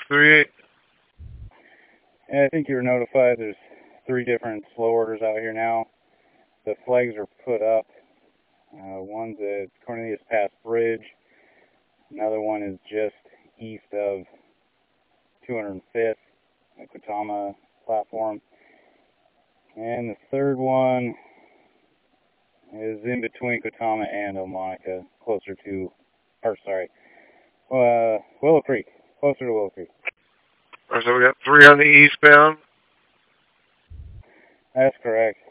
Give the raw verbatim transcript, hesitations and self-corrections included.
three eight. I think you were notified there's three different slow orders out here now. The flags are put up. Uh, one's at Cornelius Pass Bridge. Another one is just east of two hundred fifth, the Kotama platform. And the third one is in between Kotama and Omonica, closer to, or sorry, uh, Willow Creek, closer to Willow Creek. So we got three on the eastbound. That's correct.